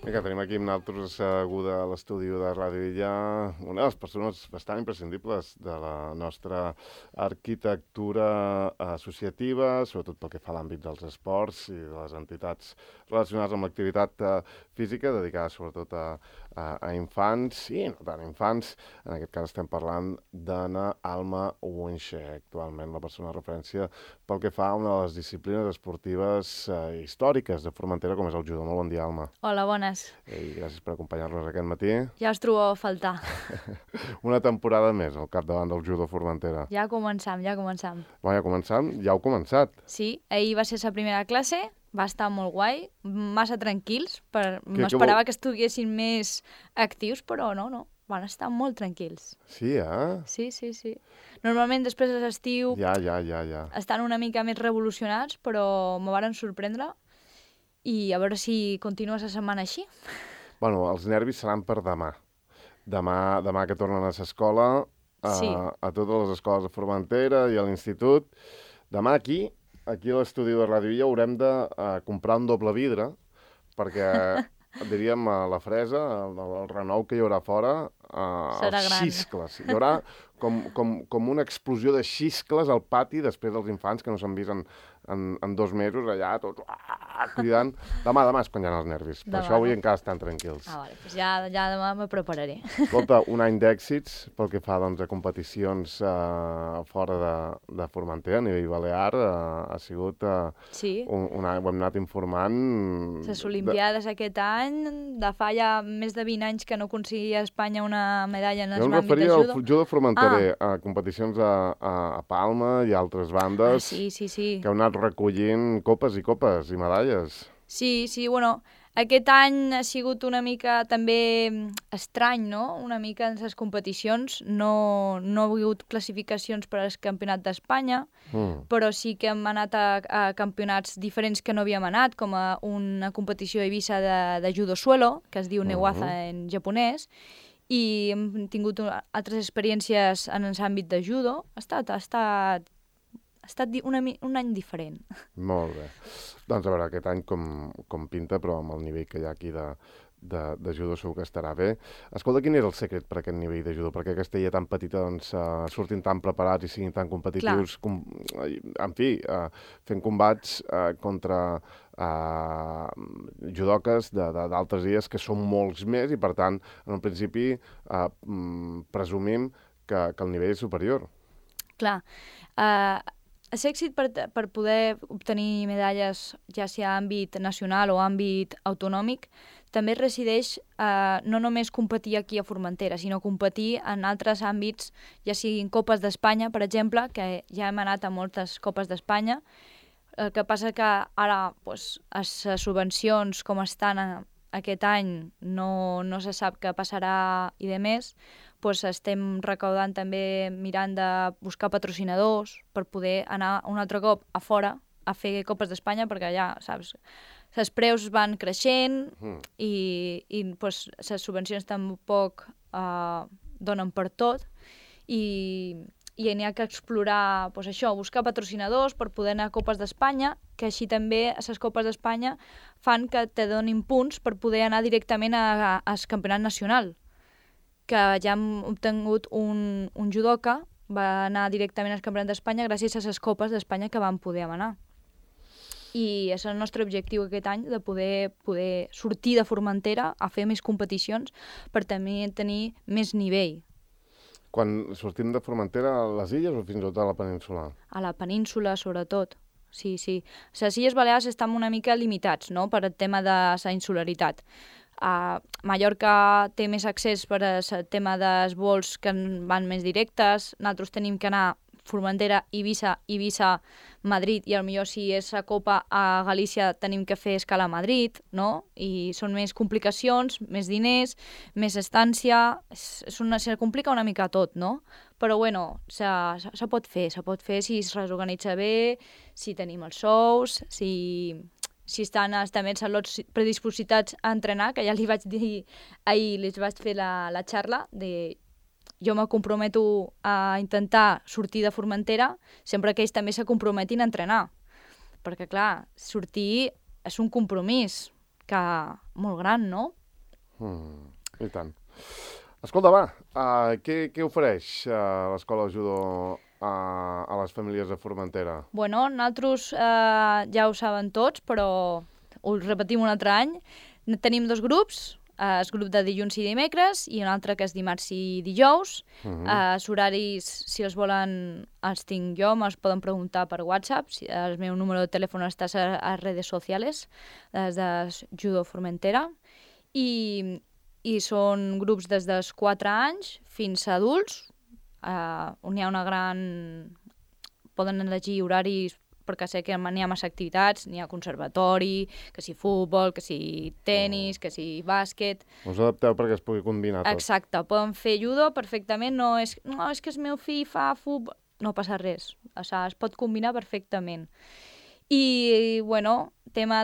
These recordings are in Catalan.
Que tenim aquí amb nosaltres asseguda a l'estudi de Ràdio Illa una de les persones bastant imprescindibles de la nostra arquitectura associativa, sobretot pel que fa a l'àmbit dels esports i de les entitats relacionades amb l'activitat física, dedicada sobretot a infants i no tant infants. En aquest cas estem parlant d'Anna Alma Winche, actualment la persona de referència pel que fa a una de les disciplines esportives històriques de Formentera, com és el judo. Molt bon dia, Alma. Hola, bones. I gràcies per acompanyar-nos aquest matí. Ja us trobeu a faltar. Una temporada més al capdavant del judo Formentera. Ja començam. Ja començam? Ja heu començat. Sí, ahir va ser la primera classe, va estar molt guai, massa tranquils, m'esperava que estiguessin més actius, però no, van estar molt tranquils. Sí, eh? Sí. Normalment després de l'estiu Ja. estan una mica més revolucionats, però me varen sorprendre i a veure si continua la setmana així. Bueno, els nervis seran per demà. Demà que tornen a l'escola, a totes les escoles de Formentera i a l'institut. Demà aquí a l'estudi de Ràdio Illa, haurem de comprar un doble vidre, perquè, diríem, la fresa, el renou que hi haurà fora, els xiscles. Hi haurà com una explosió de xiscles al pati després dels infants que no s'han vist en 2 mesos, allà tots cridant. Demà és quan hi ha els nervis. Per això avui encara estan tranquils. Vale, doncs ja demà me prepararé. Escolta, un any d'èxits pel que fa a competicions fora de Formentera, a nivell balear, ha sigut un any, ho hem anat informant. Les Olimpiades aquest any, de fa ja més de 20 anys que no aconseguia Espanya una medalla en l'àmbit de judo. Jo em referia al judo formenterer, a competicions a Palma i altres bandes que heu anat recollint copes i medalles. Sí, bueno, aquest any ha sigut una mica també estrany, no? Una mica en les competicions. No ha hagut classificacions per al Campionat d'Espanya, però sí que hem anat a campionats diferents que no havíem anat, com a una competició a Eivissa de judo suelo, que es diu Newaza en japonès, i hem tingut altres experiències en l'àmbit de judo. Ha estat un any diferent. Molt bé. Doncs a veure, aquest any com pinta, però amb el nivell que hi ha aquí de judo segur que estarà bé. Escolta, quin és el secret per aquest nivell de judo? Perquè aquesta illa tan petita surtin tan preparats i siguin tan competitius, en fi, fent combats contra judoques d'altres illes que són molts més i, per tant, en un principi presumim que el nivell és superior. Clar. L'èxit per poder obtenir medalles, ja sigui a àmbit nacional o àmbit autonòmic, també resideix no només competir aquí a Formentera, sinó competir en altres àmbits, ja siguin Copes d'Espanya, per exemple, que ja hem anat a moltes Copes d'Espanya. El que passa que ara les subvencions com estan aquest any no se sap què passarà i de més, estem recaudant també mirant de buscar patrocinadors per poder anar un altre cop a fora a fer Copes d'Espanya, perquè ja, saps, els preus van creixent i les subvencions tampoc donen per tot i n'hi ha que explorar buscar patrocinadors per poder anar a Copes d'Espanya, que així també les Copes d'Espanya fan que te donin punts per poder anar directament al campionat nacional, que ja hem obtingut un judoka, va anar directament al Campionat d'Espanya gràcies a les Copes d'Espanya que vam poder anar. I és el nostre objectiu aquest any, de poder sortir de Formentera a fer més competicions per també tenir més nivell. Quan sortim de Formentera, a les illes o fins i tot a la península? A la península, sobretot. Sí. Les Illes Balears estan una mica limitats, no?, per el tema de la insularitat. Mallorca té més accés per al tema dels vols que van més directes. Nosaltres tenim que anar a Formentera, Eivissa, Madrid, i potser si és la Copa a Galícia tenim que fer escala a Madrid, no? I són més complicacions, més diners, més estància, se complica una mica tot, no? Però bueno, se pot fer si es reorganitza bé, si tenim els sous, si estan també els al·lots predispositats a entrenar, que ja li vaig dir ahir, les vaig fer la xarla, jo me comprometo a intentar sortir de Formentera sempre que ells també se comprometin a entrenar. Perquè, clar, sortir és un compromís. molt gran, no? I tant. Escolta, va, què ofereix l'Escola de Judo a les famílies de Formentera? Bueno, nosaltres ja ho saben tots, però ho repetim un altre any. Tenim 2 grups, el grup de dilluns i dimecres i un altre que és dimarts i dijous. Els horaris, si els volen, els tinc jo, me'ls poden preguntar per WhatsApp. El meu número de telèfon està a les redes socials, des de Judo Formentera. I són grups des dels 4 anys fins a adults, on hi ha una gran... Poden elegir horaris perquè sé que n'hi ha massa activitats, n'hi ha conservatori, que si futbol, que si tenis, que si bàsquet... Us adapteu perquè es pugui combinar tot. Exacte, poden fer judo perfectament, no és que el meu fill fa futbol... No passa res, o sigui, es pot combinar perfectament. I, bueno, tema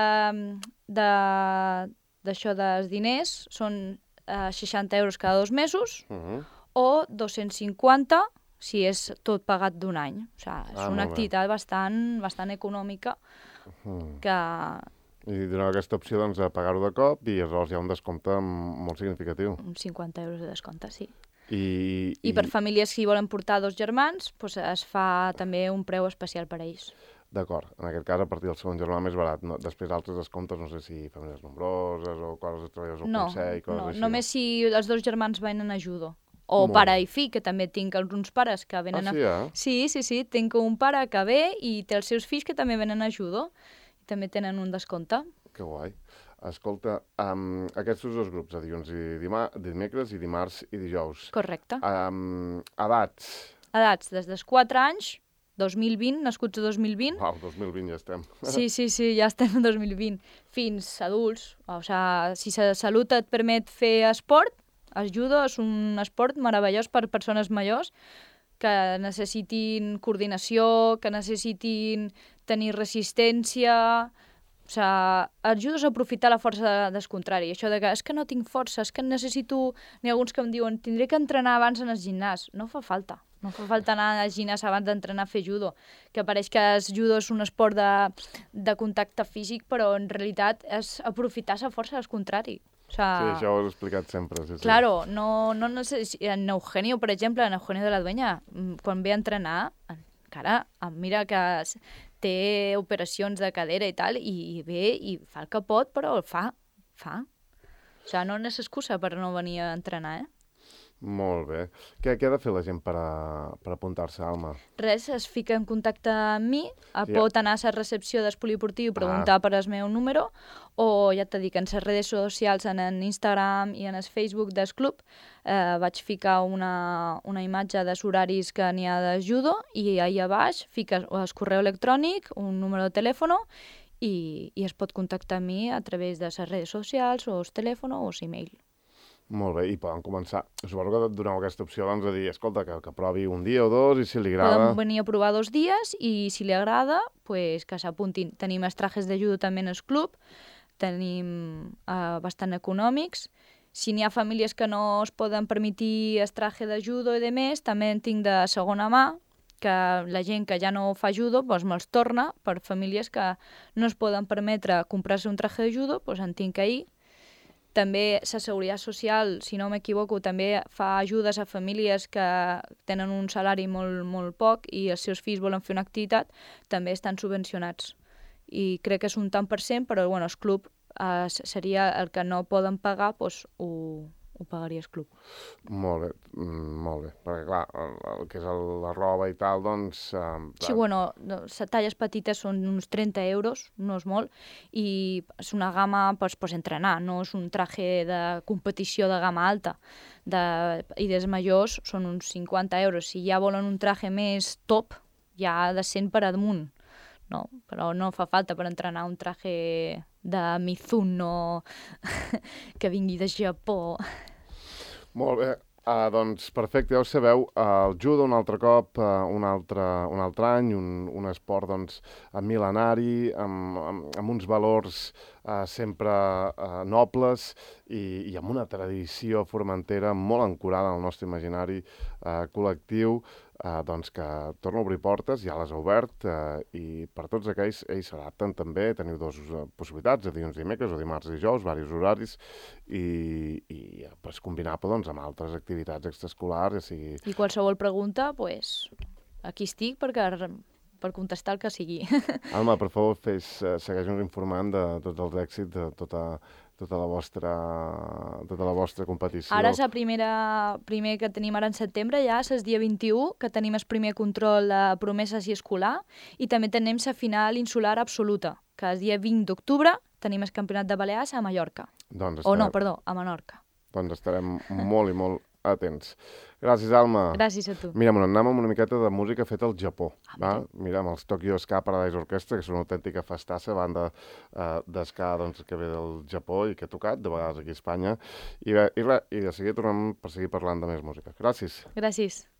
d'això dels diners, són 60 euros cada 2 mesos o 250 si és tot pagat d'un any. O sigui, és una activitat bastant econòmica que... I doneu aquesta opció doncs, de pagar-ho de cop i aleshores hi ha un descompte molt significatiu. Uns 50 euros de descompte, sí. I per famílies que hi volen portar 2 germans, doncs es fa també un preu especial per a ells. D'acord. En aquest cas, a partir del segon germà més barat. No, després altres descomptes, no sé si famílies nombroses o coses de treballadors al Consell, coses així. Només si els 2 germans venen a judo. O pare i fill, que també tinc alguns pares que venen sí? Sí, tinc un pare que ve i té els seus fills que també venen a judo. I també tenen un descompte. Que guai. Escolta, aquests 2 grups, de dilluns i dimecres i dimarts i dijous. Correcte. Edats? Edats, des dels 4 anys, 2020, nascuts a 2020. Uau, 2020 ja estem. Sí, ja estem en 2020. Fins adults. O sigui, si la salut et permet fer esport, el judo és un esport meravellós per persones majors que necessitin coordinació, que necessitin tenir resistència. O sigui, el judo és aprofitar la força del contrari. Això de que és que no tinc força, és que necessito... N'hi ha alguns que em diuen tindré que entrenar abans en el gimnàs. No fa falta. No fa falta anar al gimnàs abans d'entrenar a fer judo. Que pareix que el judo és un esport de contacte físic, però en realitat és aprofitar la força del contrari. O sea, sí, això ho has explicat sempre. Sí. Claro, no en Eugenio, per exemple, en Eugenio de la Dueña, quan ve a entrenar, encara, mira que té operacions de cadera i tal, i ve i fa el que pot, però el fa. O sigui, no és excusa per no venir a entrenar, Molt bé. Què ha de fer la gent per apuntar-se, Alma? Res, es fica en contacte amb mi, pot anar a la recepció del poliportiu i preguntar per el meu número, o ja t'he dit, en les redes socials, en Instagram i en el Facebook del club, vaig ficar una imatge dels horaris que n'hi ha de judo i allà baix fiques el correu electrònic, un número de telèfon i es pot contactar amb mi a través de les redes socials o el telèfon o l'email. Molt bé, i poden començar. Suposo que et doneu aquesta opció doncs, de dir, escolta, que provi un dia o 2 i si li agrada... Poden venir a provar 2 dies i si li agrada, pues, que s'apuntin. Tenim els trajes de judo també en el club, tenim bastant econòmics. Si n'hi ha famílies que no es poden permetre el traje de judo i de més, també en tinc de segona mà, que la gent que ja no fa judo doncs me'ls torna per famílies que no es poden permetre comprar-se un traje de judo, doncs en tinc ahir. També la Seguretat Social, si no m'equivoco, també fa ajudes a famílies que tenen un salari molt, molt poc i els seus fills volen fer una activitat, també estan subvencionats. I crec que és un tant per cent, però bueno, el club seria el que no poden pagar, doncs ho pagaria el club. Molt bé. Perquè, clar, el que és la roba i tal, doncs... Sí, bueno, les talles petites són uns 30 euros, no és molt, i és una gamma per entrenar, no és un traje de competició de gamma alta. I dels majors són uns 50 euros. Si ja volen un traje més top, ja de 100 per damunt. No, però no fa falta per entrenar un traje de Mizuno que vingui de Japó. Molt bé, doncs perfecte, ja ho sabeu, el judo un altre cop, un altre any, un esport doncs, mil·lenari, amb uns valors sempre nobles i amb una tradició formentera molt ancorada en el nostre imaginari col·lectiu, doncs que torna a obrir portes, ja les ha obert, i per tots aquells, ells s'adapten també, teniu dues possibilitats, de dilluns i dimecres o dimarts i dijous, diversos horaris, i pues, combinar-ho doncs, amb altres activitats extraescolars, ja sigui... I qualsevol pregunta, pues, aquí estic per contestar el que sigui. Alma, per favor, segueix-nos informant de tots els èxits, de tota la vostra competició. Ara és el primer que tenim ara en setembre, ja és el dia 21, que tenim el primer control de promeses i escolar, i també tenim la final insular absoluta, que el dia 20 d'octubre tenim el campionat de Balears a Mallorca. A Menorca. Doncs estarem molt i molt atents. Gràcies, Alma. Gràcies a tu. Mira, anem amb una miqueta de música feta al Japó. Mira, amb els Tokyo Ska Paradise Orchestra, que són una autèntica festassa, banda d'esca que ve del Japó i que ha tocat, de vegades aquí a Espanya. I de seguida tornem per seguir parlant de més música. Gràcies. Gràcies.